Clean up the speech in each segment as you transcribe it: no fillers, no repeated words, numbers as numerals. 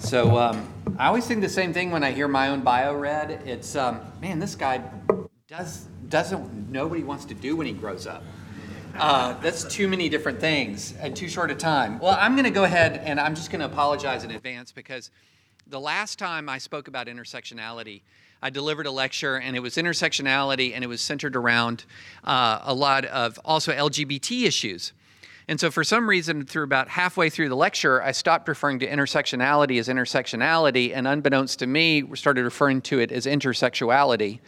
I always think the same thing when I hear my own bio read. It's, man, this guy doesn't know what he wants to do when he grows up. That's too many different things in too short a time. Well, I'm going to go ahead and I'm just going to apologize in advance because the last time I spoke about intersectionality, I delivered a lecture and it was intersectionality and it was centered around a lot of also LGBT issues. And so for some reason, through about halfway through the lecture, I stopped referring to intersectionality as intersectionality, and unbeknownst to me, we started referring to it as intersexuality,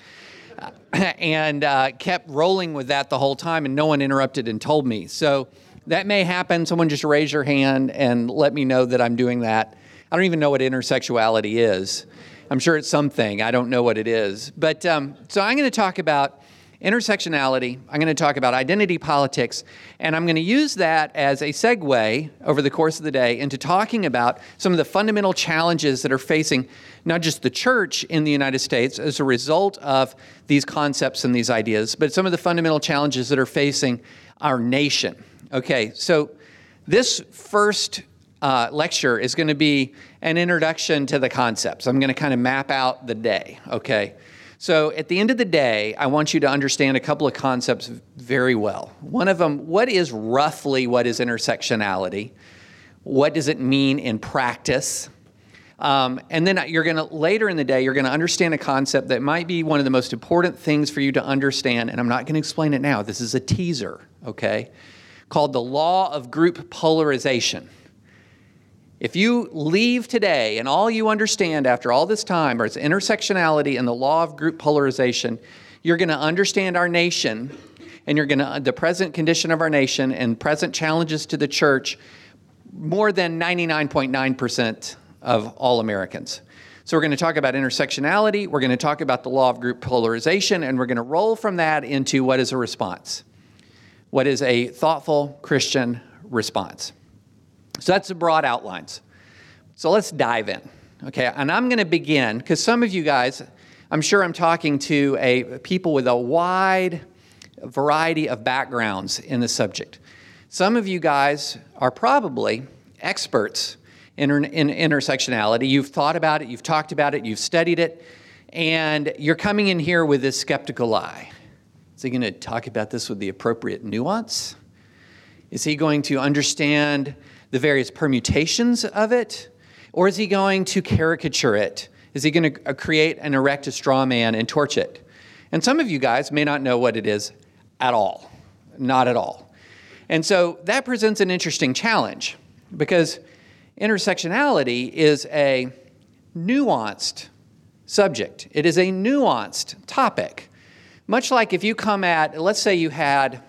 and kept rolling with that the whole time, and no one interrupted and told me. So that may happen. Someone just raise your hand and let me know that I'm doing that. I don't even know what intersexuality is. I'm sure it's something. I don't know what it is. But so I'm going to talk about intersectionality, I'm going to talk about identity politics, and I'm going to use that as a segue over the course of the day into talking about some of the fundamental challenges that are facing not just the church in the United States as a result of these concepts and these ideas, but some of the fundamental challenges that are facing our nation. Okay, so this first lecture is going to be an introduction to the concepts. I'm going to kind of map out the day, okay? So at the end of the day, I want you to understand a couple of concepts very well. One of them, what is intersectionality? What does it mean in practice? And then later in the day, you're going to understand a concept that might be one of the most important things for you to understand, and I'm not going to explain it now. This is a teaser, okay? Called the law of group polarization. If you leave today and all you understand after all this time is intersectionality and the law of group polarization, you're going to understand our nation and the present condition of our nation and present challenges to the church more than 99.9% of all Americans. So we're going to talk about intersectionality, we're going to talk about the law of group polarization, and we're going to roll from that into what is a response. What is a thoughtful Christian response? So that's the broad outlines. So let's dive in, okay? And I'm going to begin, because some of you guys, I'm sure I'm talking to people with a wide variety of backgrounds in the subject. Some of you guys are probably experts in intersectionality. You've thought about it, you've talked about it, you've studied it, and you're coming in here with this skeptical eye. Is he going to talk about this with the appropriate nuance? Is he going to understand the various permutations of it? Or is he going to caricature it? Is he going to create and erect a straw man and torch it? And some of you guys may not know what it is at all. Not at all. And so that presents an interesting challenge because intersectionality is a nuanced subject. It is a nuanced topic. Much like if you come at, let's say you had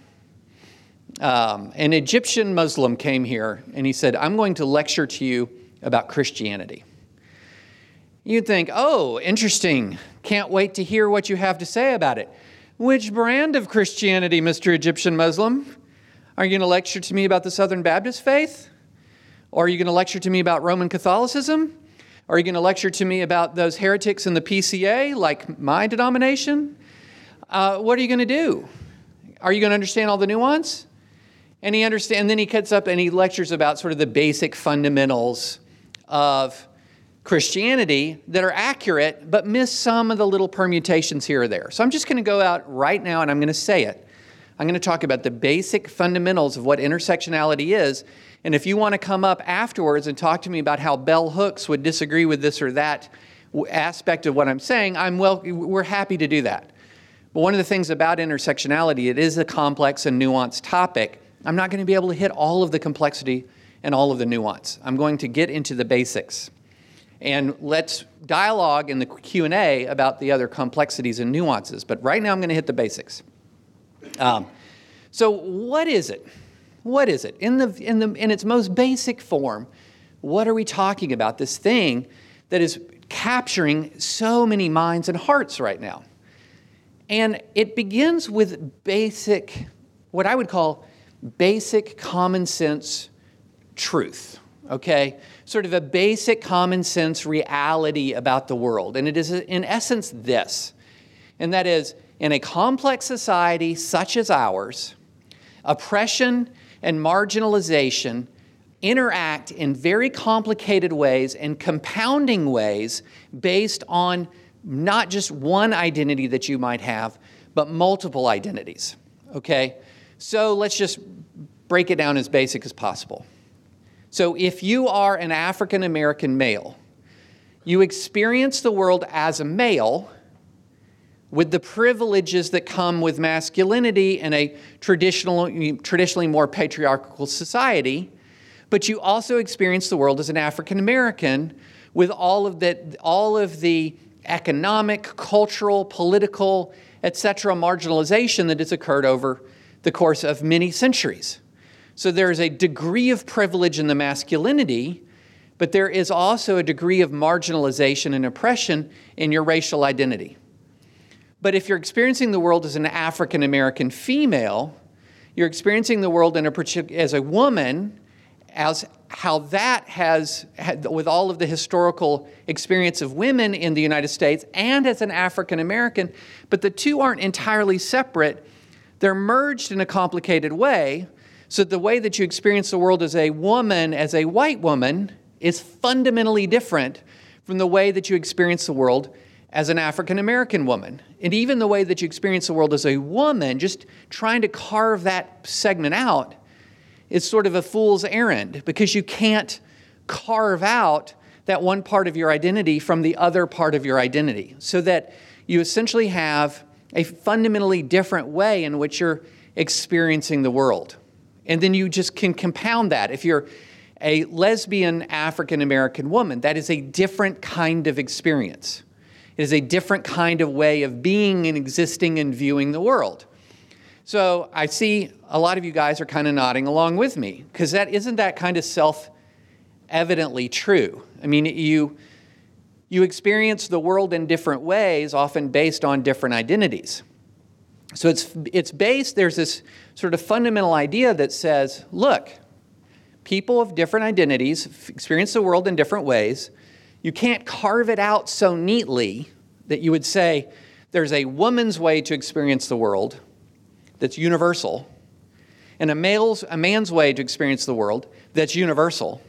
an Egyptian Muslim came here and he said, I'm going to lecture to you about Christianity. You'd think, oh, interesting. Can't wait to hear what you have to say about it. Which brand of Christianity, Mr. Egyptian Muslim? Are you going to lecture to me about the Southern Baptist faith? Or are you going to lecture to me about Roman Catholicism? Or are you going to lecture to me about those heretics in the PCA, like my denomination? What are you going to do? Are you going to understand all the nuance? And then he gets up and he lectures about sort of the basic fundamentals of Christianity that are accurate, but miss some of the little permutations here or there. So I'm just going to go out right now and I'm going to say it. I'm going to talk about the basic fundamentals of what intersectionality is. And if you want to come up afterwards and talk to me about how bell hooks would disagree with this or that aspect of what I'm saying, we're happy to do that. But one of the things about intersectionality, it is a complex and nuanced topic. I'm not going to be able to hit all of the complexity and all of the nuance. I'm going to get into the basics. And let's dialogue in the Q&A about the other complexities and nuances. But right now I'm going to hit the basics. So what is it? What is it? In its most basic form, what are we talking about? This thing that is capturing so many minds and hearts right now. And it begins with basic, what I would call basic common sense truth, okay? Sort of a basic common sense reality about the world. And it is, in essence, this. And that is, in a complex society such as ours, oppression and marginalization interact in very complicated ways and compounding ways based on not just one identity that you might have, but multiple identities, okay? So let's just break it down as basic as possible. So if you are an African American male, you experience the world as a male with the privileges that come with masculinity in a traditionally more patriarchal society, but you also experience the world as an African American with all of the economic, cultural, political, etc. marginalization that has occurred over the course of many centuries. So there is a degree of privilege in the masculinity, but there is also a degree of marginalization and oppression in your racial identity. But if you're experiencing the world as an African American female, you're experiencing the world as a woman, as how that has, with all of the historical experience of women in the United States, and as an African American, but the two aren't entirely separate. They're merged in a complicated way, so the way that you experience the world as a woman, as a white woman, is fundamentally different from the way that you experience the world as an African American woman. And even the way that you experience the world as a woman, just trying to carve that segment out, is sort of a fool's errand, because you can't carve out that one part of your identity from the other part of your identity, so that you essentially have a fundamentally different way in which you're experiencing the world. And then you just can compound that. If you're a lesbian African American woman, that is a different kind of experience. It is a different kind of way of being and existing and viewing the world. So I see a lot of you guys are kind of nodding along with me, because isn't that kind of self-evidently true? I mean, you experience the world in different ways, often based on different identities. So there's this sort of fundamental idea that says, look, people of different identities experience the world in different ways. You can't carve it out so neatly that you would say there's a woman's way to experience the world that's universal, and a man's way to experience the world that's universal,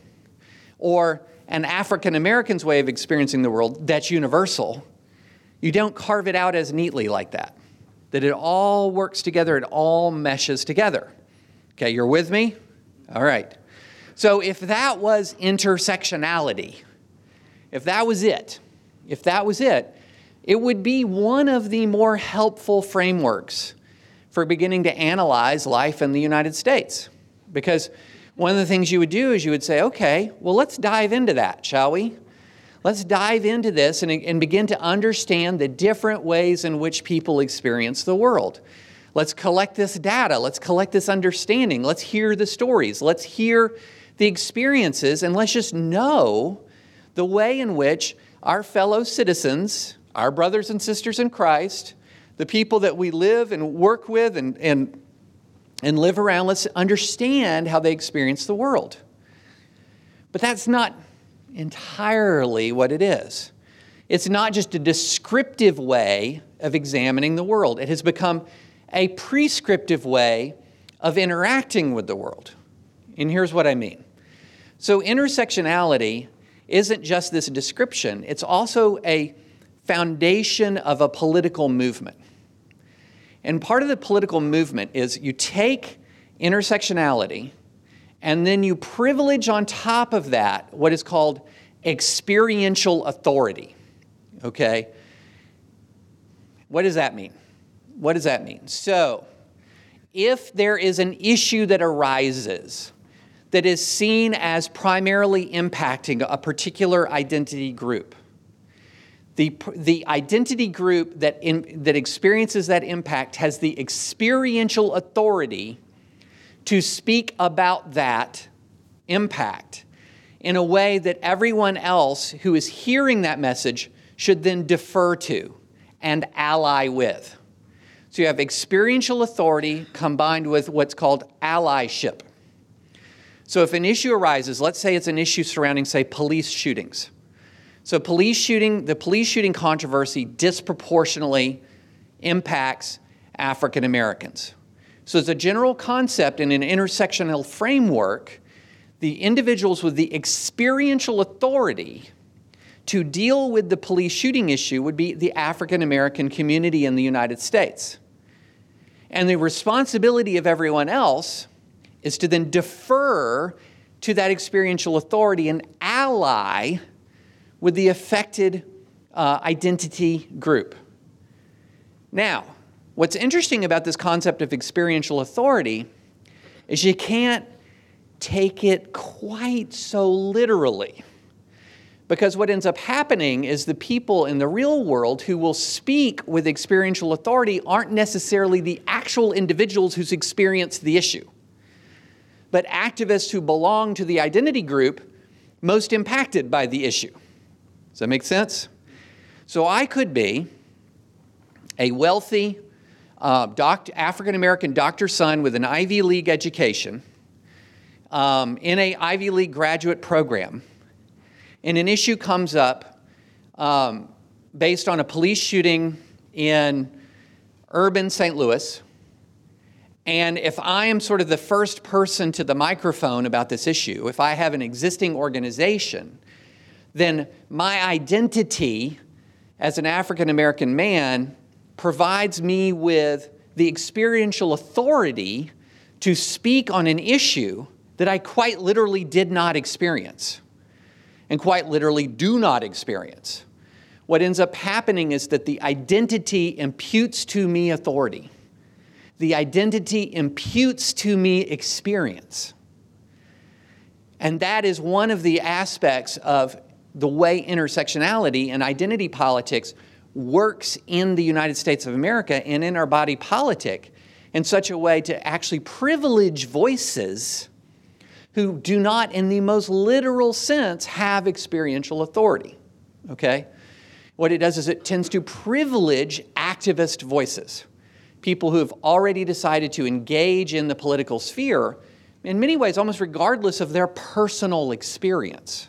or an African American's way of experiencing the world that's universal. You don't carve it out as neatly like that it all works together, it all meshes together. Okay, you're with me? All right. So if that was intersectionality, if that was it, it would be one of the more helpful frameworks for beginning to analyze life in the United States. Because one of the things you would do is you would say, okay, well, let's dive into that, shall we? Let's dive into this and begin to understand the different ways in which people experience the world. Let's collect this data. Let's collect this understanding. Let's hear the stories. Let's hear the experiences, and let's just know the way in which our fellow citizens, our brothers and sisters in Christ, the people that we live and work with and live around, let's understand how they experience the world. But that's not entirely what it is. It's not just a descriptive way of examining the world. It has become a prescriptive way of interacting with the world. And here's what I mean. So intersectionality isn't just this description, it's also a foundation of a political movement. And part of the political movement is you take intersectionality and then you privilege on top of that what is called experiential authority. Okay? What does that mean? What does that mean? So, if there is an issue that arises that is seen as primarily impacting a particular identity group, the identity group that experiences that impact has the experiential authority to speak about that impact in a way that everyone else who is hearing that message should then defer to and ally with. So you have experiential authority combined with what's called allyship. So if an issue arises, let's say it's an issue surrounding, say, police shootings. So the police shooting controversy disproportionately impacts African Americans. So as a general concept in an intersectional framework, the individuals with the experiential authority to deal with the police shooting issue would be the African American community in the United States. And the responsibility of everyone else is to then defer to that experiential authority and ally with the affected identity group. Now, what's interesting about this concept of experiential authority is you can't take it quite so literally. Because what ends up happening is the people in the real world who will speak with experiential authority aren't necessarily the actual individuals who's experienced the issue, but activists who belong to the identity group most impacted by the issue. Does that make sense? So I could be a wealthy African-American doctor's son with an Ivy League education in an Ivy League graduate program, and an issue comes up based on a police shooting in urban St. Louis. And if I am sort of the first person to the microphone about this issue, if I have an existing organization, then my identity as an African-American man provides me with the experiential authority to speak on an issue that I quite literally did not experience and quite literally do not experience. What ends up happening is that the identity imputes to me authority. The identity imputes to me experience. And that is one of the aspects of the way intersectionality and identity politics works in the United States of America and in our body politic in such a way to actually privilege voices who do not, in the most literal sense, have experiential authority, okay? What it does is it tends to privilege activist voices, people who have already decided to engage in the political sphere, in many ways almost regardless of their personal experience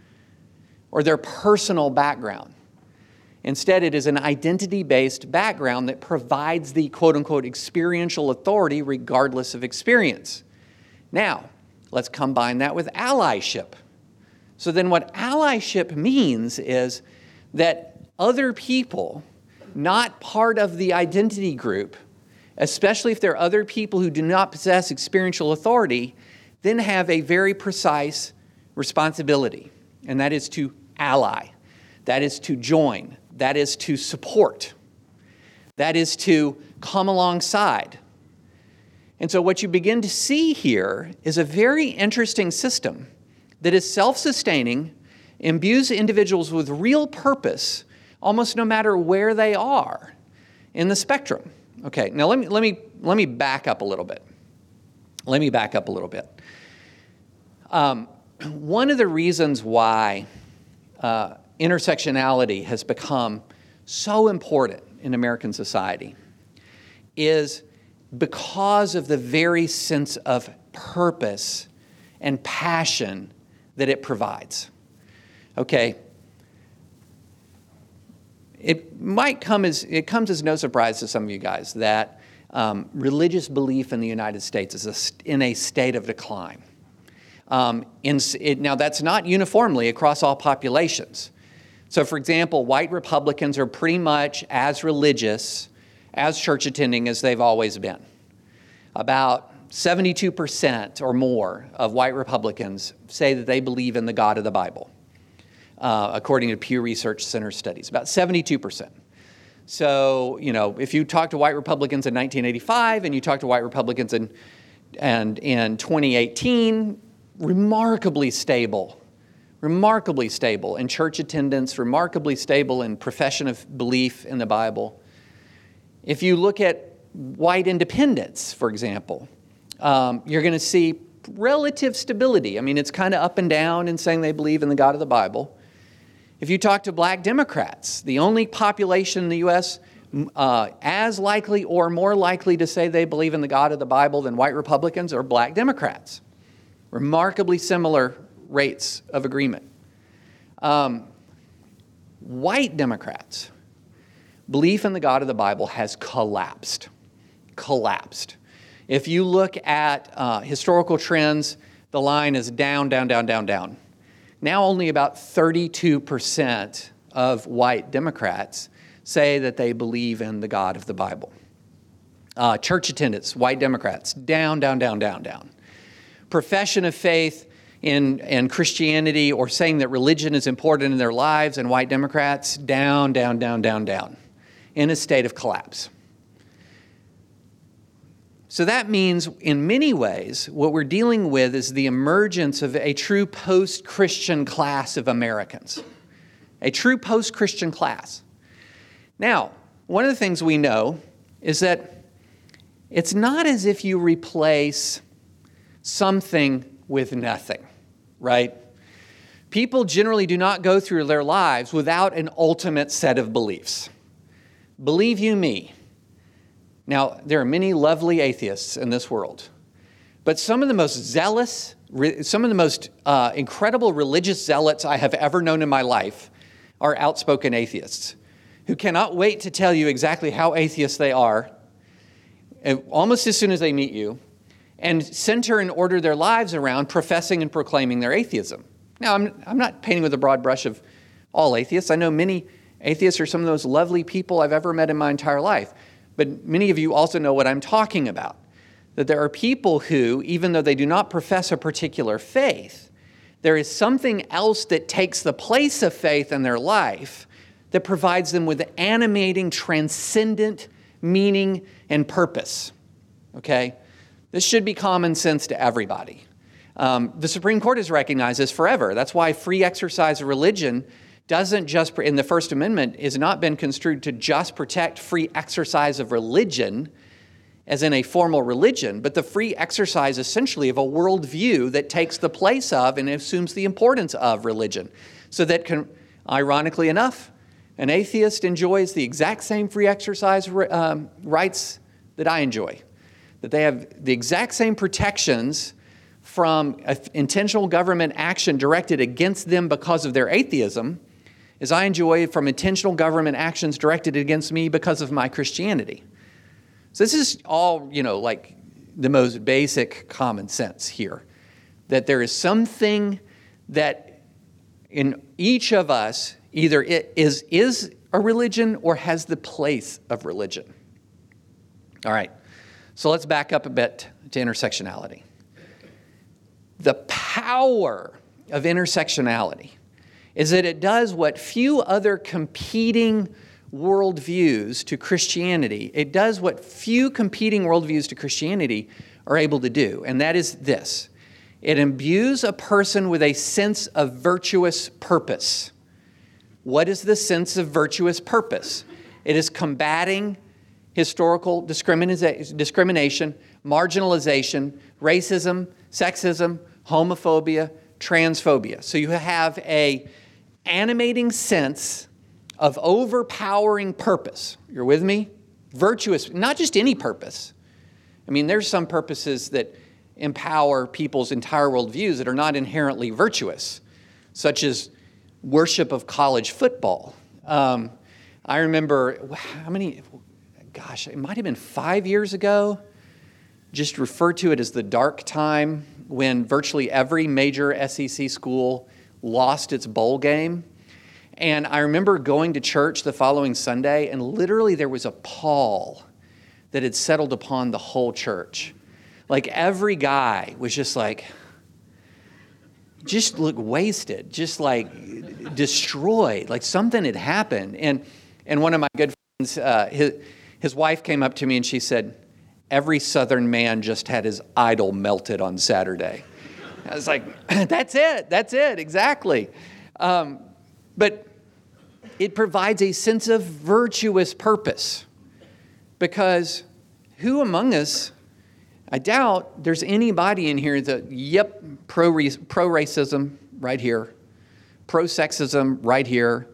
or their personal background. Instead, it is an identity-based background that provides the quote-unquote experiential authority regardless of experience. Now, let's combine that with allyship. So then what allyship means is that other people, not part of the identity group, especially if they're other people who do not possess experiential authority, then have a very precise responsibility, and that is to ally, that is to join, that is to support, that is to come alongside. And so what you begin to see here is a very interesting system that is self-sustaining, imbues individuals with real purpose, almost no matter where they are in the spectrum. Okay, now let me back up a little bit. One of the reasons why intersectionality has become so important in American society is because of the very sense of purpose and passion that it provides. Okay. It comes as no surprise to some of you guys that religious belief in the United States is in a state of decline. Now, that's not uniformly across all populations. So, for example, white Republicans are pretty much as religious as church attending as they've always been. About 72% or more of white Republicans say that they believe in the God of the Bible, according to Pew Research Center studies, about 72%. So, if you talk to white Republicans in 1985 and you talk to white Republicans in 2018, remarkably stable in church attendance, remarkably stable in profession of belief in the Bible. If you look at white independents, for example, you're going to see relative stability. I mean, it's kind of up and down in saying they believe in the God of the Bible. If you talk to black Democrats, the only population in the U.S. As likely or more likely to say they believe in the God of the Bible than white Republicans are black Democrats. Remarkably similar rates of agreement. White Democrats, belief in the God of the Bible has collapsed. If you look at historical trends, the line is down, down, down, down, down. Now only about 32% of white Democrats say that they believe in the God of the Bible. Church attendance, white Democrats, down, down, down, down, down. Profession of faith in Christianity or saying that religion is important in their lives, and white Democrats, down, down, down, down, down, in a state of collapse. So that means, in many ways, what we're dealing with is the emergence of a true post-Christian class of Americans. A true post-Christian class. Now, one of the things we know is that it's not as if you replace something with nothing, right? People generally do not go through their lives without an ultimate set of beliefs. Believe you me. Now, there are many lovely atheists in this world, but some of the most zealous, some of the most incredible religious zealots I have ever known in my life are outspoken atheists who cannot wait to tell you exactly how atheists they are almost as soon as they meet you, and center and order their lives around professing and proclaiming their atheism. Now, I'm not painting with a broad brush of all atheists. I know many atheists are some of those lovely people I've ever met in my entire life. But many of you also know what I'm talking about. That there are people who, even though they do not profess a particular faith, there is something else that takes the place of faith in their life that provides them with animating, transcendent meaning and purpose. Okay? This should be common sense to everybody. The Supreme Court has recognized this forever. That's why free exercise of religion doesn't just, in the First Amendment, has not been construed to just protect free exercise of religion, as in a formal religion, but the free exercise essentially of a worldview that takes the place of and assumes the importance of religion. So that, ironically enough, an atheist enjoys the exact same free exercise rights that I enjoy. That they have the exact same protections from intentional government action directed against them because of their atheism as I enjoy from intentional government actions directed against me because of my Christianity. So this is all, like the most basic common sense here. That there is something that in each of us either it is a religion or has the place of religion. All right, so let's back up a bit to intersectionality. The power of intersectionality is that it does what few other competing worldviews to Christianity, are able to do, and that is this. It imbues a person with a sense of virtuous purpose. What is the sense of virtuous purpose? It is combating historical discrimination, marginalization, racism, sexism, homophobia, transphobia. So you have an animating sense of overpowering purpose. You're with me? Virtuous, not just any purpose. I mean, there's some purposes that empower people's entire worldviews that are not inherently virtuous, such as worship of college football. I remember, it might have been 5 years ago, just refer to it as the dark time when virtually every major SEC school lost its bowl game. And I remember going to church the following Sunday, and literally there was a pall that had settled upon the whole church. Like every guy was just looked wasted, just like destroyed, like something had happened. And one of my good friends, his wife came up to me and she said, "Every Southern man just had his idol melted on Saturday." I was like, that's it, exactly. But it provides a sense of virtuous purpose, because who among us, I doubt there's anybody in here that, pro-racism right here, pro-sexism right here.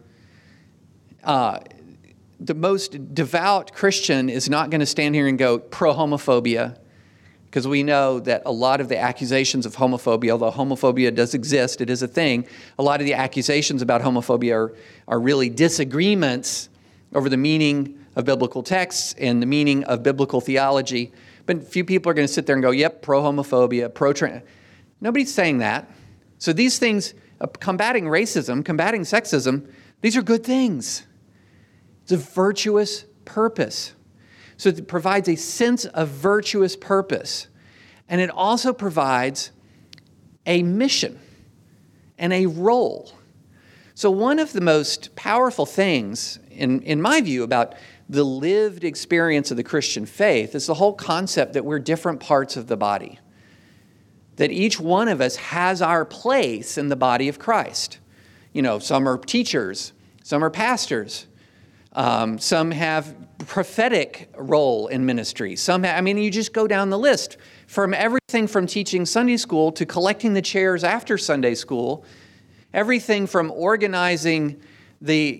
The most devout Christian is not going to stand here and go pro-homophobia, because we know that a lot of the accusations of homophobia, although homophobia does exist, it is a thing, a lot of the accusations about homophobia are really disagreements over the meaning of biblical texts and the meaning of biblical theology. But few people are going to sit there and go, yep, pro-homophobia, pro-trans. Nobody's saying that. So these things, combating racism, combating sexism, these are good things. It's a virtuous purpose. So it provides a sense of virtuous purpose. And it also provides a mission and a role. So one of the most powerful things, in my view, about the lived experience of the Christian faith is the whole concept that we're different parts of the body. That each one of us has our place in the body of Christ. You know, some are teachers, some are pastors, some have prophetic role in ministry. You just go down the list from everything from teaching Sunday school to collecting the chairs after Sunday school, everything from organizing the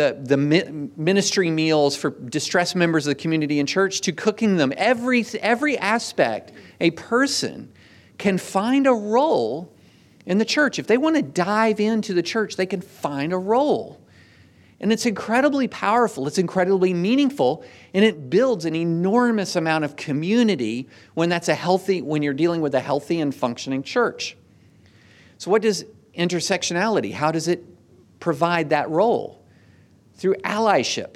ministry meals for distressed members of the community and church to cooking them. Every aspect, a person can find a role in the church. If they want to dive into the church, they can find a role. And it's incredibly powerful, it's incredibly meaningful, and it builds an enormous amount of community when you're dealing with a healthy and functioning church. So what does intersectionality, how does it provide that role? Through allyship.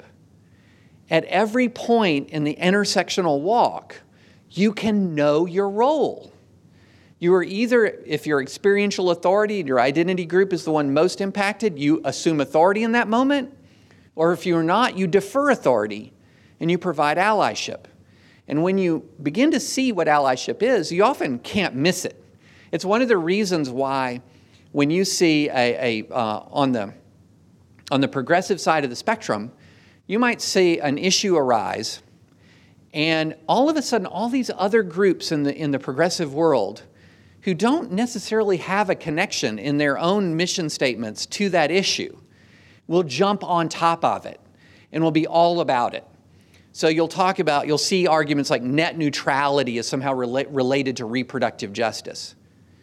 At every point in the intersectional walk, you can know your role. You are either, if your experiential authority and your identity group is the one most impacted, you assume authority in that moment, or if you're not, you defer authority and you provide allyship. And when you begin to see what allyship is, you often can't miss it. It's one of the reasons why when you see on the progressive side of the spectrum, you might see an issue arise, and all of a sudden, all these other groups in the progressive world who don't necessarily have a connection in their own mission statements to that issue will jump on top of it and will be all about it. So you'll see arguments like net neutrality is somehow related to reproductive justice.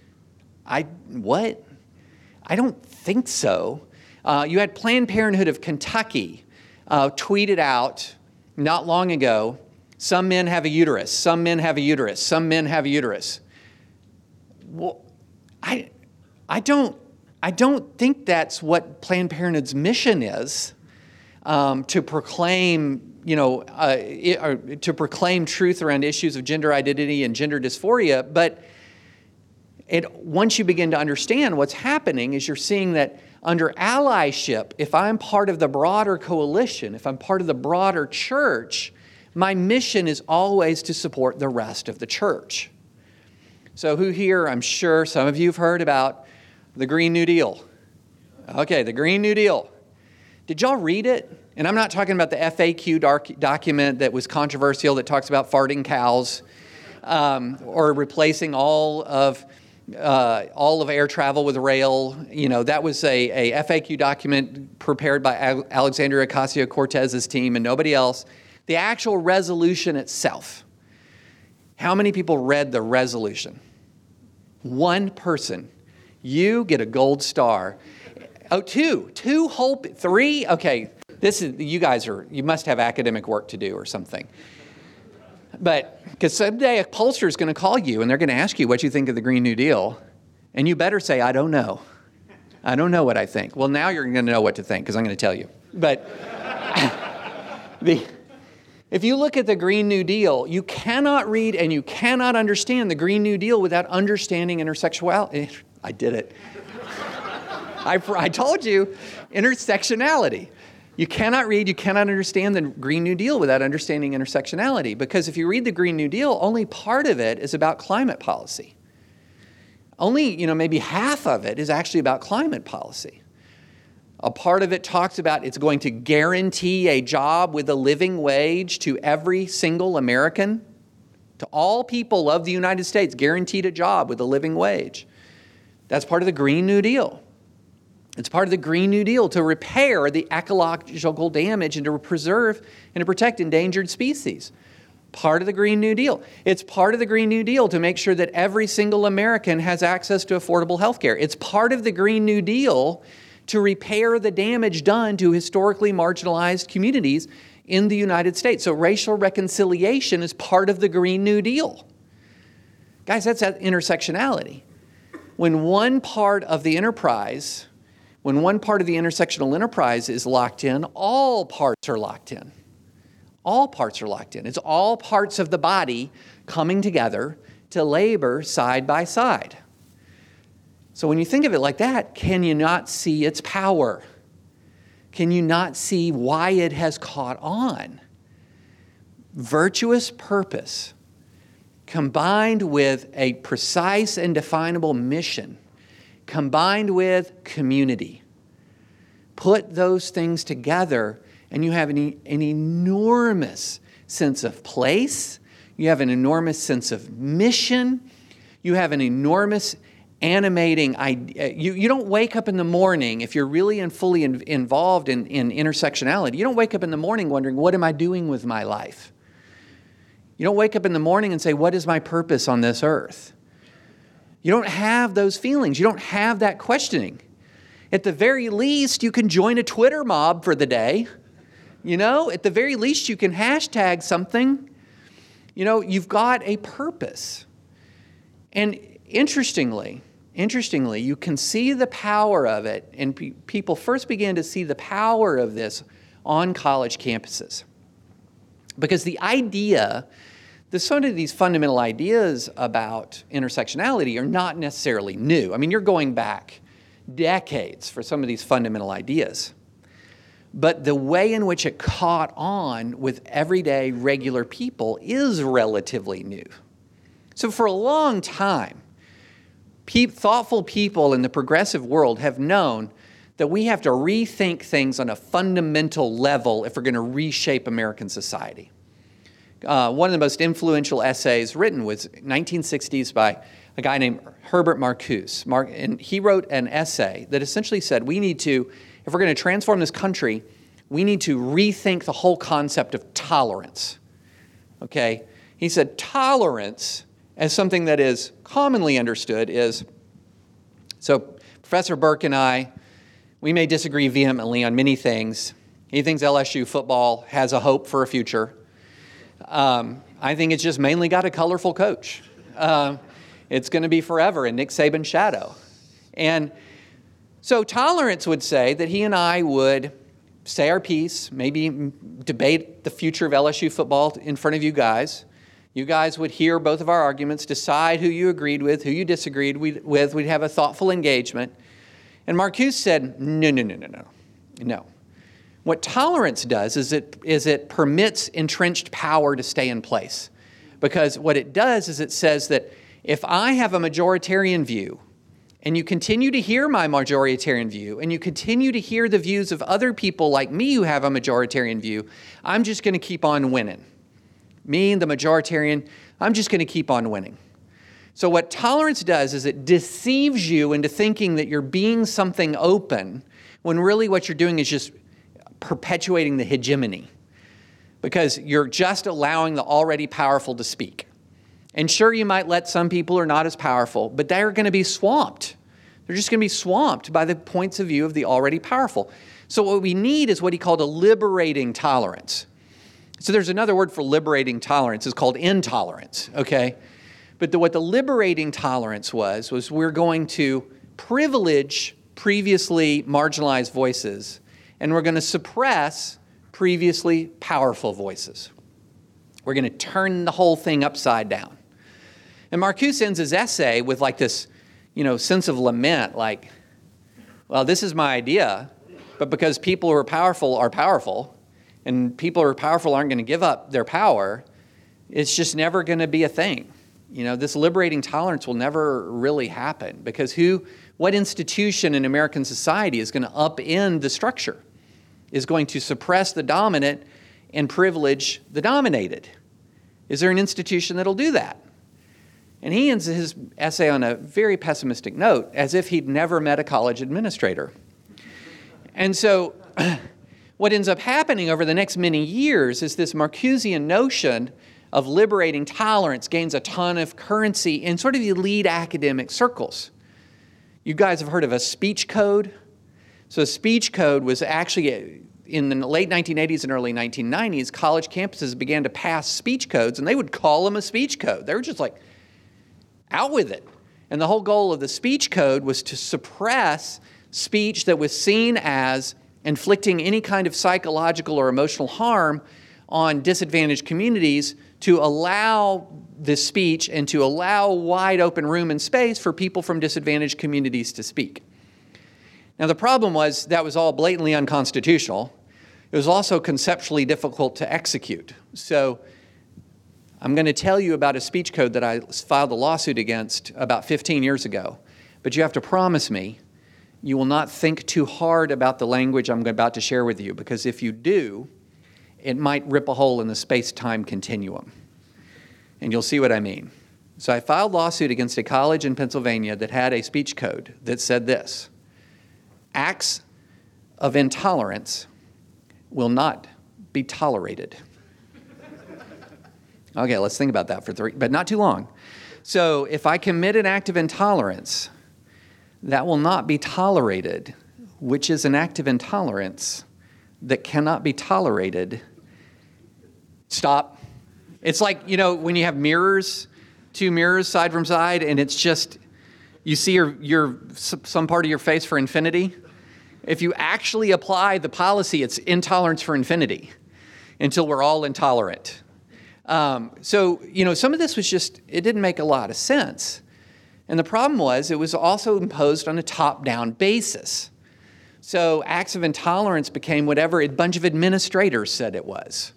What? I don't think so. You had Planned Parenthood of Kentucky tweeted out not long ago, some men have a uterus, some men have a uterus, some men have a uterus. Well, I don't think that's what Planned Parenthood's mission is, to proclaim, to proclaim truth around issues of gender identity and gender dysphoria. But once you begin to understand what's happening is you're seeing that under allyship, if I'm part of the broader coalition, if I'm part of the broader church, my mission is always to support the rest of the church. So who here, I'm sure some of you have heard about the Green New Deal. Okay, the Green New Deal. Did y'all read it? And I'm not talking about the FAQ document that was controversial that talks about farting cows or replacing all of air travel with rail. That was a FAQ document prepared by Alexandria Ocasio-Cortez's team and nobody else. The actual resolution itself. How many people read the resolution? One person. You get a gold star. Oh, two whole, three? Okay, you must have academic work to do or something. But, because someday a pollster is going to call you and they're going to ask you what you think of the Green New Deal. And you better say, I don't know. I don't know what I think. Well, now you're going to know what to think because I'm going to tell you. But if you look at the Green New Deal, you cannot read and you cannot understand the Green New Deal without understanding intersexuality. I did it. I told you, intersectionality. You cannot read, you cannot understand the Green New Deal without understanding intersectionality. Because if you read the Green New Deal, only part of it is about climate policy. Only, maybe half of it is actually about climate policy. A part of it talks about it's going to guarantee a job with a living wage to every single American, to all people of the United States, guaranteed a job with a living wage. That's part of the Green New Deal. It's part of the Green New Deal to repair the ecological damage and to preserve and to protect endangered species. Part of the Green New Deal. It's part of the Green New Deal to make sure that every single American has access to affordable health care. It's part of the Green New Deal to repair the damage done to historically marginalized communities in the United States. So racial reconciliation is part of the Green New Deal. Guys, that's that intersectionality. when one part of the enterprise, when one part of the intersectional enterprise is locked in, all parts are locked in. All parts are locked in. It's all parts of the body coming together to labor side by side. So when you think of it like that, can you not see its power? Can you not see why it has caught on? Virtuous purpose combined with a precise and definable mission, combined with community. Put those things together and you have an enormous sense of place. You have an enormous sense of mission. You have an enormous animating idea. You don't wake up in the morning, if you're really and fully involved in intersectionality, you don't wake up in the morning wondering, what am I doing with my life? You don't wake up in the morning and say, what is my purpose on this earth? You don't have those feelings. You don't have that questioning. At the very least, you can join a Twitter mob for the day. At the very least, you can hashtag something. You've got a purpose. And interestingly, you can see the power of it, and people first began to see the power of this on college campuses. Because the idea, some of these fundamental ideas about intersectionality are not necessarily new. I mean, you're going back decades for some of these fundamental ideas. But the way in which it caught on with everyday, regular people is relatively new. So for a long time, thoughtful people in the progressive world have known that we have to rethink things on a fundamental level if we're going to reshape American society. One of the most influential essays written was 1960s by a guy named Herbert Marcuse. And he wrote an essay that essentially said, if we're going to transform this country, we need to rethink the whole concept of tolerance. Okay? He said tolerance, as something that is commonly understood, is, so Professor Burke and I, we may disagree vehemently on many things. He thinks LSU football has a hope for a future. I think it's just mainly got a colorful coach. It's going to be forever in Nick Saban's shadow. And so tolerance would say that he and I would say our piece, maybe debate the future of LSU football in front of you guys. You guys would hear both of our arguments, decide who you agreed with, who you disagreed with. We'd have a thoughtful engagement. And Marcuse said, no. What tolerance does is it permits entrenched power to stay in place. Because what it does is it says that if I have a majoritarian view, and you continue to hear my majoritarian view, and you continue to hear the views of other people like me who have a majoritarian view, I'm just going to keep on winning. Me, the majoritarian, I'm just going to keep on winning. So what tolerance does is it deceives you into thinking that you're being something open, when really what you're doing is just perpetuating the hegemony, because you're just allowing the already powerful to speak. And sure, you might let some people who are not as powerful, but they're going to be swamped. They're just going to be swamped by the points of view of the already powerful. So what we need is what he called a liberating tolerance. So there's another word for liberating tolerance. It's called intolerance, okay? But what the liberating tolerance was we're going to privilege previously marginalized voices, and we're going to suppress previously powerful voices. We're going to turn the whole thing upside down. And Marcuse ends his essay with like this, sense of lament, like, well, this is my idea, but because people who are powerful, and people who are powerful aren't going to give up their power, it's just never going to be a thing. This liberating tolerance will never really happen, because what institution in American society is going to upend the structure, is going to suppress the dominant and privilege the dominated? Is there an institution that'll do that? And he ends his essay on a very pessimistic note, as if he'd never met a college administrator. And so what ends up happening over the next many years is this Marcusean notion of liberating tolerance gains a ton of currency in sort of elite academic circles. You guys have heard of a speech code? So a speech code was actually, in the late 1980s and early 1990s, college campuses began to pass speech codes, and they would call them a speech code. They were just like, out with it. And the whole goal of the speech code was to suppress speech that was seen as inflicting any kind of psychological or emotional harm on disadvantaged communities, to allow this speech and to allow wide open room and space for people from disadvantaged communities to speak. Now, the problem was that was all blatantly unconstitutional. It was also conceptually difficult to execute. So I'm going to tell you about a speech code that I filed a lawsuit against about 15 years ago. But you have to promise me you will not think too hard about the language I'm about to share with you, because if you do, it might rip a hole in the space-time continuum. And you'll see what I mean. So I filed a lawsuit against a college in Pennsylvania that had a speech code that said this: acts of intolerance will not be tolerated. Okay, let's think about that but not too long. So if I commit an act of intolerance, that will not be tolerated, which is an act of intolerance that cannot be tolerated. Stop. It's like, when you have mirrors, two mirrors side from side, and it's just, you see your some part of your face for infinity. If you actually apply the policy, it's intolerance for infinity until we're all intolerant. So some of this was just, it didn't make a lot of sense. And the problem was, it was also imposed on a top-down basis. So acts of intolerance became whatever a bunch of administrators said it was.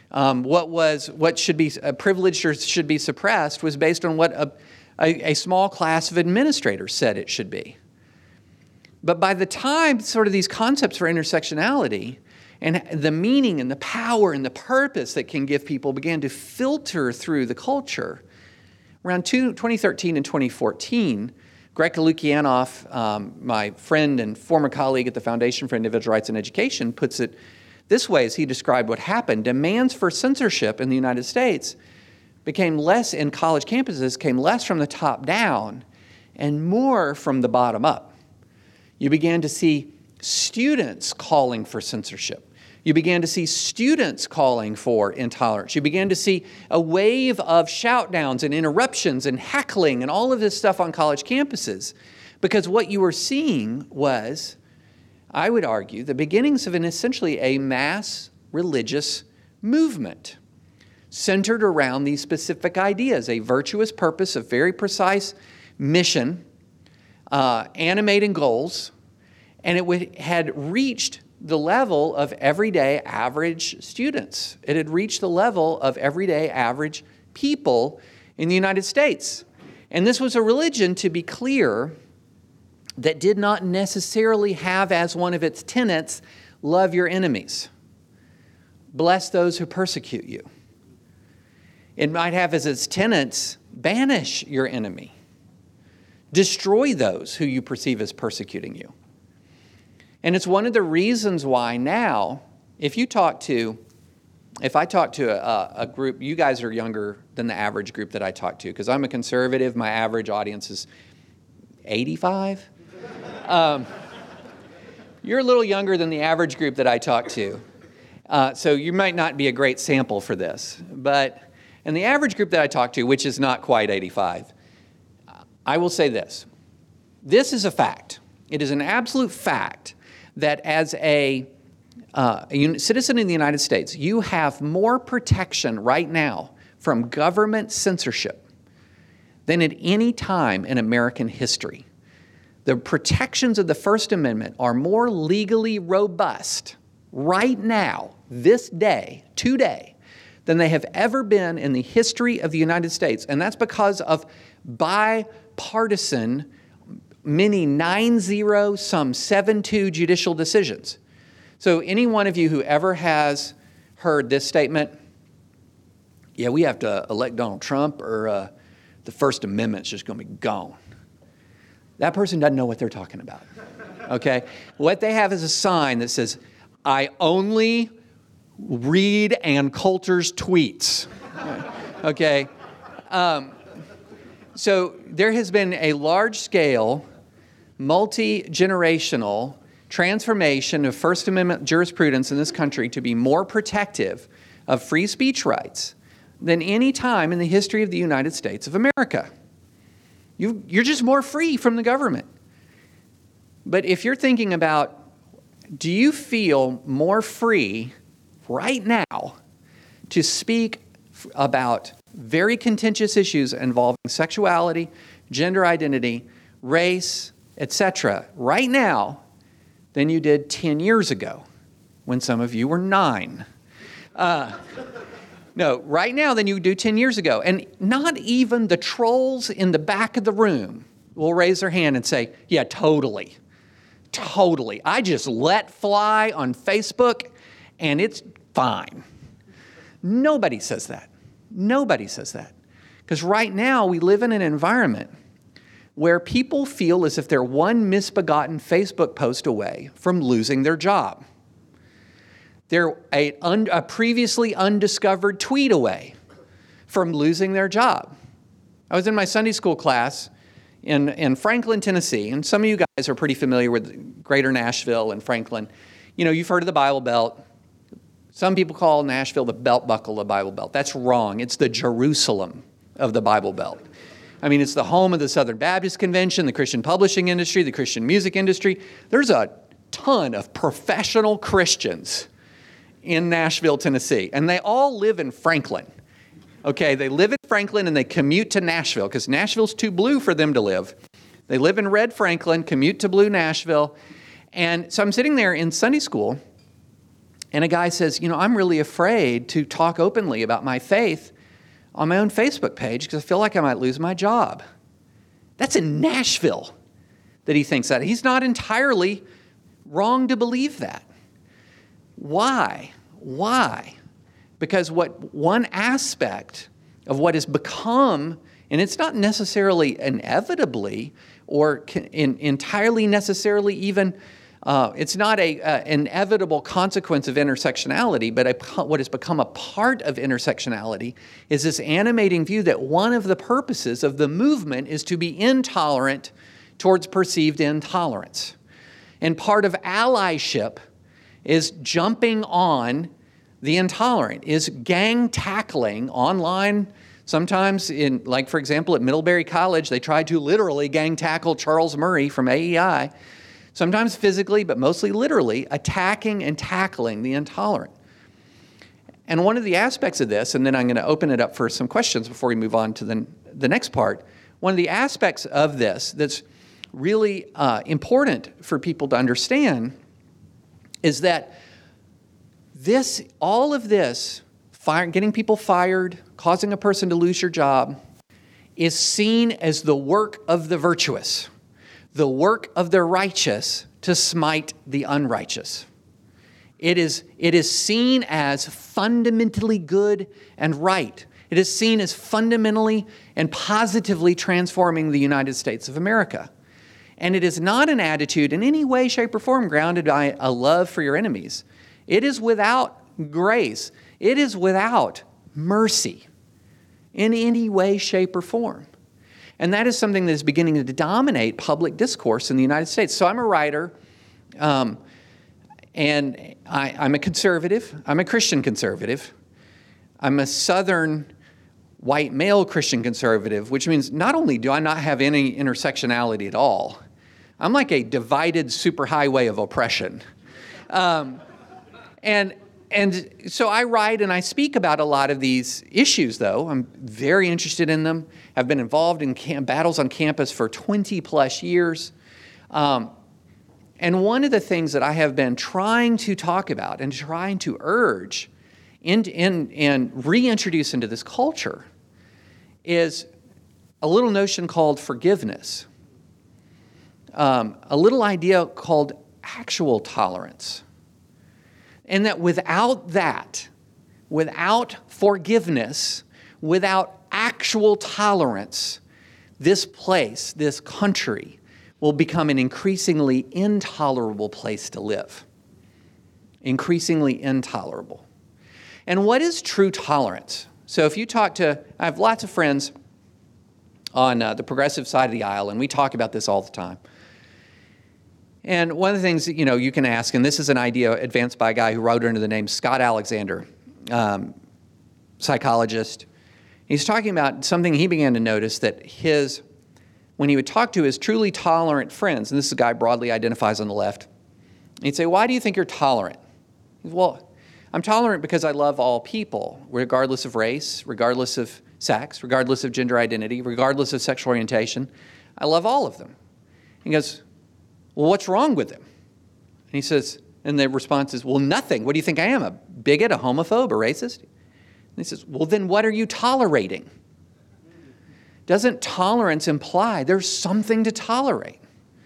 What should be privileged or should be suppressed was based on what a small class of administrators said it should be. But by the time sort of these concepts for intersectionality and the meaning and the power and the purpose that can give people began to filter through the culture, around 2013 and 2014, Greg Lukianoff, my friend and former colleague at the Foundation for Individual Rights and Education, puts it this way as he described what happened. Demands for censorship in the United States became less in college campuses, came less from the top down and more from the bottom up. You began to see students calling for censorship. You began to see students calling for intolerance. You began to see a wave of shout-downs and interruptions and heckling and all of this stuff on college campuses, because what you were seeing was, I would argue, the beginnings of essentially a mass religious movement centered around these specific ideas, a virtuous purpose, a very precise mission, animating goals, and it had reached the level of everyday average students. It had reached the level of everyday average people in the United States. And this was a religion, to be clear, that did not necessarily have as one of its tenets, love your enemies, bless those who persecute you. It might have as its tenets, banish your enemy, destroy those who you perceive as persecuting you. And it's one of the reasons why now, if I talk to a group, you guys are younger than the average group that I talk to, because I'm a conservative, my average audience is 85. You're a little younger than the average group that I talk to. So you might not be a great sample for this. But in the average group that I talk to, which is not quite 85, I will say this. This is a fact. It is an absolute fact that as a citizen in the United States, you have more protection right now from government censorship than at any time in American history. The protections of the First Amendment are more legally robust right now, this day, today, than they have ever been in the history of the United States. And that's because of bipartisan, many 9-0, some 7-2 judicial decisions. So any one of you who ever has heard this statement, yeah, we have to elect Donald Trump or the First Amendment's just going to be gone. That person doesn't know what they're talking about, okay? What they have is a sign that says, I only read Ann Coulter's tweets, okay? So there has been a large-scale, multi-generational transformation of First Amendment jurisprudence in this country to be more protective of free speech rights than any time in the history of the United States of America. You're just more free from the government. But if you're thinking about, do you feel more free right now to speak about very contentious issues involving sexuality, gender identity, race, etc., right now than you did 10 years ago when some of you were 9? No, right now than you do 10 years ago. And not even the trolls in the back of the room will raise their hand and say, yeah, totally. Totally. I just let fly on Facebook and it's fine. Nobody says that. Nobody says that. Because right now we live in an environment where people feel as if they're one misbegotten Facebook post away from losing their job. They're a previously undiscovered tweet away from losing their job. I was in my Sunday school class in Franklin, Tennessee, and some of you guys are pretty familiar with Greater Nashville and Franklin. You know, you've heard of the Bible Belt. Some people call Nashville the belt buckle of the Bible Belt. That's wrong. It's the Jerusalem of the Bible Belt. I mean, it's the home of the Southern Baptist Convention, the Christian publishing industry, the Christian music industry. There's a ton of professional Christians in Nashville, Tennessee, and they all live in Franklin. Okay, they live in Franklin and they commute to Nashville because Nashville's too blue for them to live. They live in red Franklin, commute to blue Nashville. And so I'm sitting there in Sunday school and a guy says, you know, I'm really afraid to talk openly about my faith on my own Facebook page because I feel like I might lose my job. That's in Nashville that he thinks that. He's not entirely wrong to believe that. Why? Why? Because one aspect of what has become, and it's not necessarily inevitably or entirely necessarily even, it's not an inevitable consequence of intersectionality, but what has become a part of intersectionality is this animating view that one of the purposes of the movement is to be intolerant towards perceived intolerance. And part of allyship is jumping on the intolerant, is gang tackling online. Sometimes for example, at Middlebury College, they tried to literally gang tackle Charles Murray from AEI, sometimes physically, but mostly literally, attacking and tackling the intolerant. And one of the aspects of this, and then I'm going to open it up for some questions before we move on to the next part, one of the aspects of this that's really important for people to understand is that all of this, getting people fired, causing a person to lose your job, is seen as the work of the virtuous, the work of the righteous to smite the unrighteous. It is seen as fundamentally good and right. It is seen as fundamentally and positively transforming the United States of America. And it is not an attitude in any way, shape, or form grounded by a love for your enemies. It is without grace. It is without mercy in any way, shape, or form. And that is something that is beginning to dominate public discourse in the United States. So I'm a writer, and I'm a conservative. I'm a Christian conservative. I'm a Southern white male Christian conservative, which means not only do I not have any intersectionality at all, I'm like a divided superhighway of oppression. And so I write and I speak about a lot of these issues, though. I'm very interested in them. I've been involved in battles on campus for 20 plus years. And one of the things that I have been trying to talk about and trying to urge and reintroduce into this culture is a little notion called forgiveness. A little idea called actual tolerance. And that without forgiveness, without actual tolerance, this place, this country, will become an increasingly intolerable place to live. Increasingly intolerable. And what is true tolerance? So if you I have lots of friends on the progressive side of the aisle, and we talk about this all the time. And one of the things that, you can ask, and this is an idea advanced by a guy who wrote under the name Scott Alexander, psychologist. He's talking about something he began to notice, that his when he would talk to his truly tolerant friends, and this is a guy broadly identifies on the left, he'd say, why do you think you're tolerant? He said, well, I'm tolerant because I love all people, regardless of race, regardless of sex, regardless of gender identity, regardless of sexual orientation. I love all of them. He goes, well, what's wrong with them? And he says, and the response is, well, nothing. What do you think I am, a bigot, a homophobe, a racist? And he says, well, then what are you tolerating? Doesn't tolerance imply there's something to tolerate?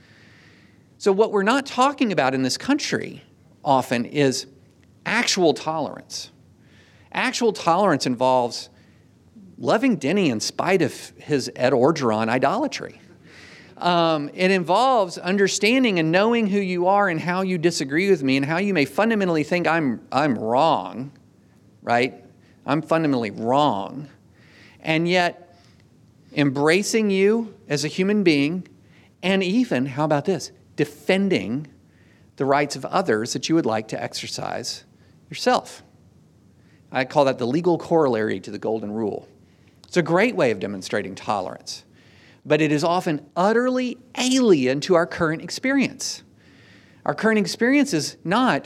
So what we're not talking about in this country often is actual tolerance. Actual tolerance involves loving Denny in spite of his Ed Orgeron idolatry. It involves understanding and knowing who you are and how you disagree with me and how you may fundamentally think I'm wrong, right? I'm fundamentally wrong. And yet, embracing you as a human being, and even, how about this, defending the rights of others that you would like to exercise yourself. I call that the legal corollary to the golden rule. It's a great way of demonstrating tolerance, but it is often utterly alien to our current experience. Our current experience is not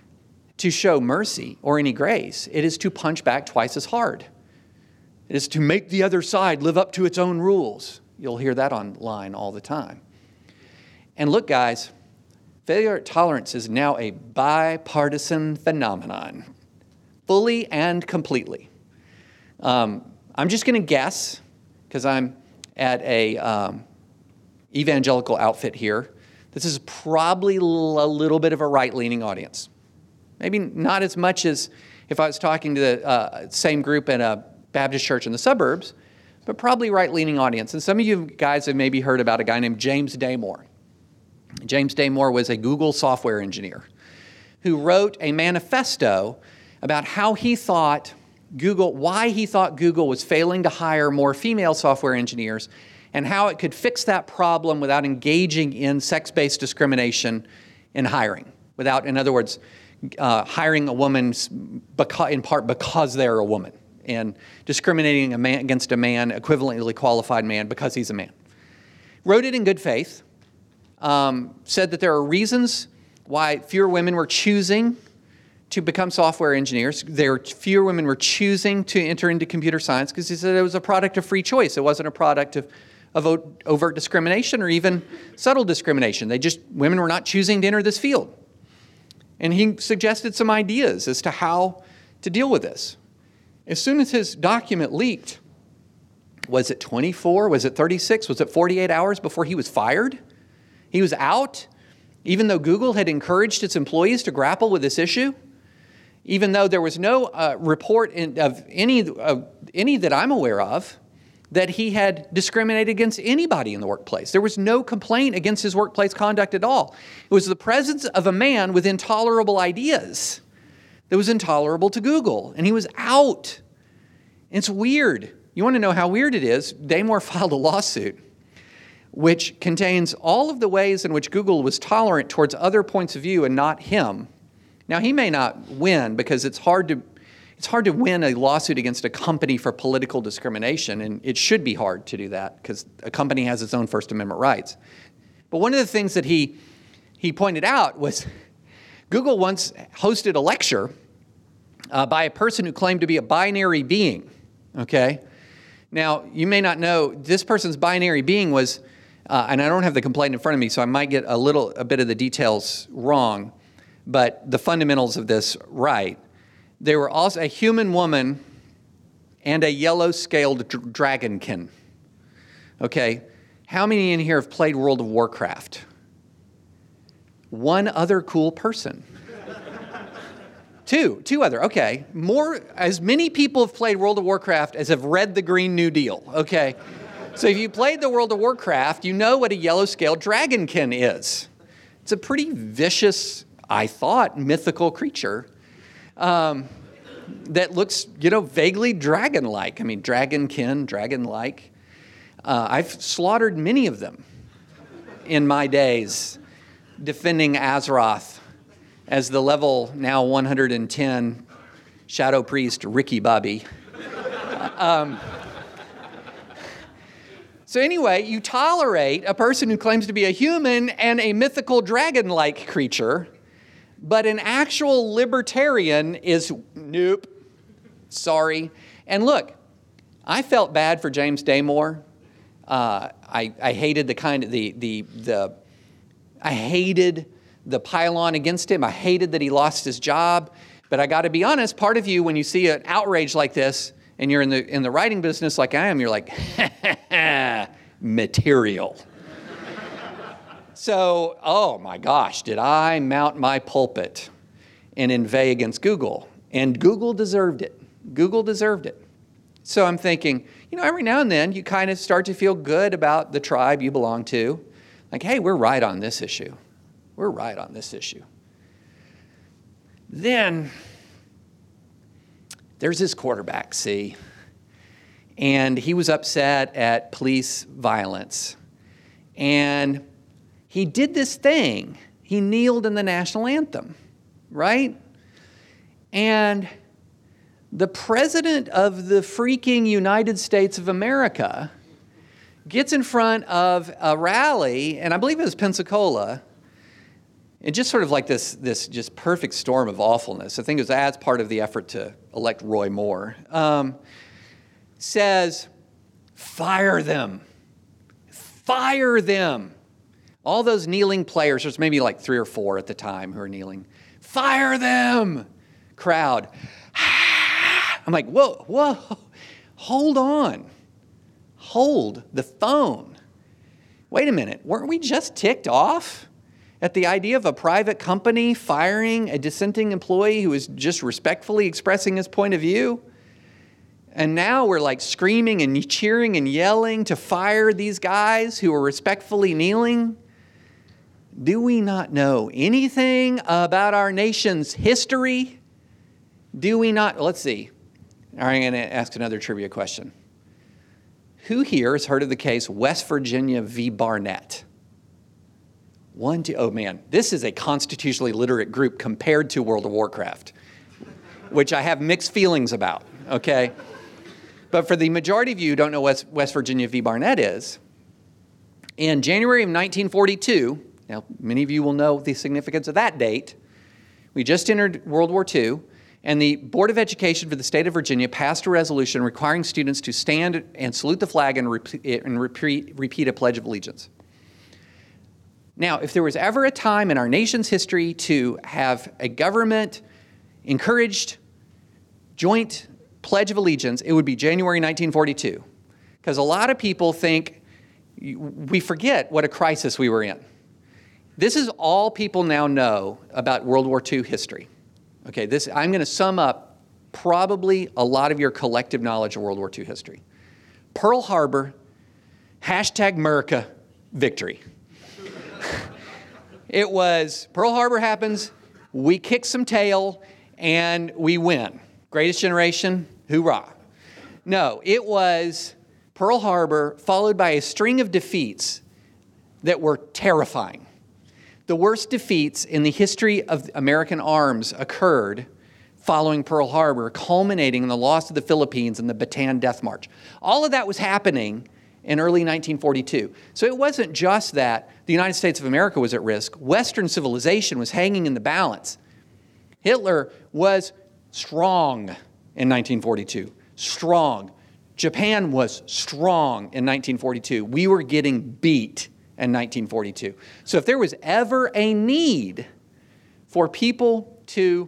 to show mercy or any grace. It is to punch back twice as hard. It is to make the other side live up to its own rules. You'll hear that online all the time. And look, guys, failure tolerance is now a bipartisan phenomenon, fully and completely. I'm just going to guess, because I'm at a evangelical outfit here. This is probably a little bit of a right-leaning audience. Maybe not as much as if I was talking to the same group in a Baptist church in the suburbs, but probably right-leaning audience. And some of you guys have maybe heard about a guy named James Damore. James Damore was a Google software engineer who wrote a manifesto about how he thought why he thought Google was failing to hire more female software engineers and how it could fix that problem without engaging in sex-based discrimination in hiring. Without, in other words, hiring a woman in part because they're a woman, and discriminating against a man, equivalently qualified man, because he's a man. Wrote it in good faith, said that there are reasons why fewer women were choosing to become software engineers. Fewer women were choosing to enter into computer science because he said it was a product of free choice. It wasn't a product of overt discrimination or even subtle discrimination. Women were not choosing to enter this field. And he suggested some ideas as to how to deal with this. As soon as his document leaked, was it 24? Was it 36? Was it 48 hours before he was fired? He was out, even though Google had encouraged its employees to grapple with this issue, even though there was no report of any that I'm aware of that he had discriminated against anybody in the workplace. There was no complaint against his workplace conduct at all. It was the presence of a man with intolerable ideas that was intolerable to Google, and he was out. And it's weird. You want to know how weird it is? Damore filed a lawsuit which contains all of the ways in which Google was tolerant towards other points of view and not him. Now, he may not win because it's hard to win a lawsuit against a company for political discrimination, and it should be hard to do that because a company has its own First Amendment rights. But one of the things that he pointed out was Google once hosted a lecture by a person who claimed to be a binary being, okay? Now, you may not know, this person's binary being was, and I don't have the complaint in front of me, so I might get a bit of the details wrong, but the fundamentals of this right. They were also a human woman and a yellow-scaled dragonkin. Okay, how many in here have played World of Warcraft? One other cool person. Two other, okay. As many people have played World of Warcraft as have read the Green New Deal, okay? So if you played the World of Warcraft, you know what a yellow-scaled dragonkin is. It's a pretty vicious, I thought, mythical creature that looks, vaguely dragon-like. I mean, dragonkin, dragon-like. I've slaughtered many of them in my days defending Azeroth as the level now 110 Shadow Priest Ricky Bobby. So anyway, you tolerate a person who claims to be a human and a mythical dragon-like creature, but an actual libertarian is, nope, sorry. And look, I felt bad for James Damore. I hated I hated the pile-on against him. I hated that he lost his job. But I got to be honest, part of you, when you see an outrage like this, and you're in the writing business like I am, you're like, material. So, oh my gosh, did I mount my pulpit and inveigh against Google? And Google deserved it. Google deserved it. So I'm thinking, every now and then you kind of start to feel good about the tribe you belong to. Like, hey, we're right on this issue. We're right on this issue. Then there's this quarterback, see, and he was upset at police violence. And he did this thing. He kneeled in the national anthem, right? And the president of the freaking United States of America gets in front of a rally, and I believe it was Pensacola, and just sort of like this just perfect storm of awfulness. I think it was as part of the effort to elect Roy Moore. Says, fire them. Fire them. All those kneeling players, there's maybe like 3 or 4 at the time who are kneeling. Fire them. Crowd. I'm like, whoa, hold on. Hold the phone. Wait a minute, weren't we just ticked off at the idea of a private company firing a dissenting employee who was just respectfully expressing his point of view? And now we're like screaming and cheering and yelling to fire these guys who are respectfully kneeling? Do we not know anything about our nation's history? Do we not? Let's see. All right, I'm going to ask another trivia question. Who here has heard of the case West Virginia v. Barnett? 1, 2, oh man, this is a constitutionally literate group compared to World of Warcraft, which I have mixed feelings about, okay? But for the majority of you who don't know what West Virginia v. Barnett is, in January of 1942, now many of you will know the significance of that date, we just entered World War II, and the Board of Education for the state of Virginia passed a resolution requiring students to stand and salute the flag and repeat a Pledge of Allegiance. Now, if there was ever a time in our nation's history to have a government-encouraged joint Pledge of Allegiance, it would be January 1942. Because a lot of people think we forget what a crisis we were in. This is all people now know about World War II history. Okay, I'm going to sum up probably a lot of your collective knowledge of World War II history. Pearl Harbor, #America, victory. It was, Pearl Harbor happens, we kick some tail, and we win. Greatest generation, hoorah. No, it was Pearl Harbor followed by a string of defeats that were terrifying. The worst defeats in the history of American arms occurred following Pearl Harbor, culminating in the loss of the Philippines and the Bataan Death March. All of that was happening in early 1942. So it wasn't just that the United States of America was at risk. Western civilization was hanging in the balance. Hitler was strong in 1942. Strong. Japan was strong in 1942. We were getting beat in 1942. So if there was ever a need for people to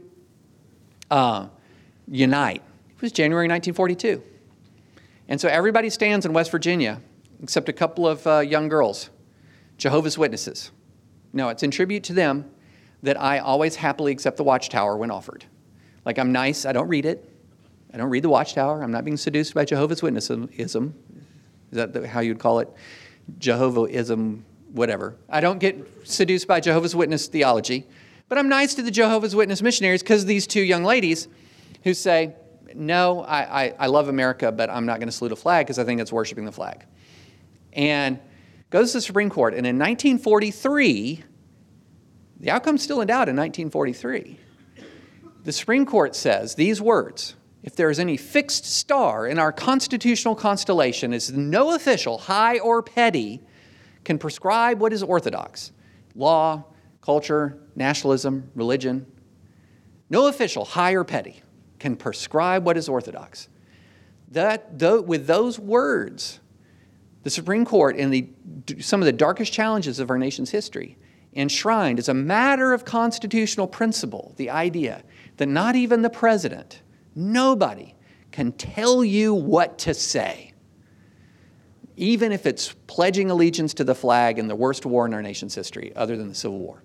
unite, it was January 1942. And so everybody stands in West Virginia, except a couple of young girls, Jehovah's Witnesses. No, it's in tribute to them that I always happily accept the Watchtower when offered. Like, I'm nice, I don't read it. I don't read the Watchtower. I'm not being seduced by Jehovah's Witnessism. Is that how you'd call it? Jehovahism, whatever. I don't get seduced by Jehovah's Witness theology. But I'm nice to the Jehovah's Witness missionaries because these 2 young ladies who say, no, I love America, but I'm not going to salute a flag because I think it's worshiping the flag. And goes to the Supreme Court. And in 1943, the outcome's still in doubt in 1943. The Supreme Court says these words, if there is any fixed star in our constitutional constellation, is no official, high or petty, can prescribe what is orthodox. Law, culture, nationalism, religion. No official, high or petty, can prescribe what is orthodox. With those words, the Supreme Court, in some of the darkest challenges of our nation's history, enshrined as a matter of constitutional principle the idea that not even the president, nobody, can tell you what to say, even if it's pledging allegiance to the flag in the worst war in our nation's history, other than the Civil War.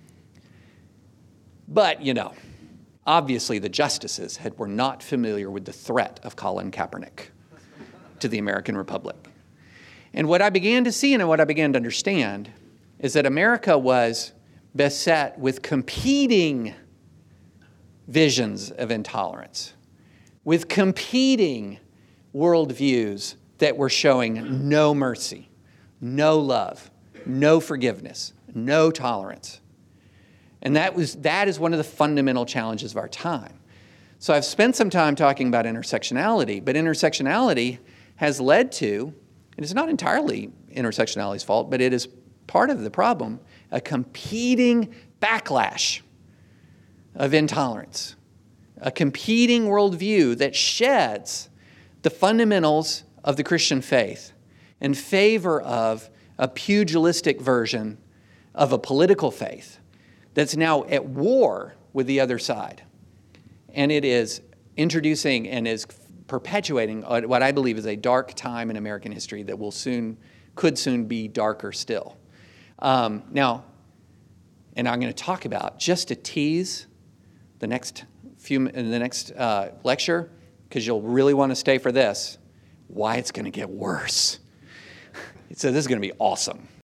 But, obviously the justices were not familiar with the threat of Colin Kaepernick to the American Republic. And what I began to see and what I began to understand is that America was beset with competing visions of intolerance, with competing worldviews that were showing no mercy, no love, no forgiveness, no tolerance. And that is one of the fundamental challenges of our time. So I've spent some time talking about intersectionality, but intersectionality has led to, and it's not entirely intersectionality's fault, but it is part of the problem, a competing backlash of intolerance, a competing worldview that sheds the fundamentals of the Christian faith in favor of a pugilistic version of a political faith that's now at war with the other side. And it is introducing and is perpetuating what I believe is a dark time in American history that could soon be darker still. Now, and I'm going to talk about, just to tease in the next lecture, because you'll really want to stay for this, why it's going to get worse. So this is going to be awesome.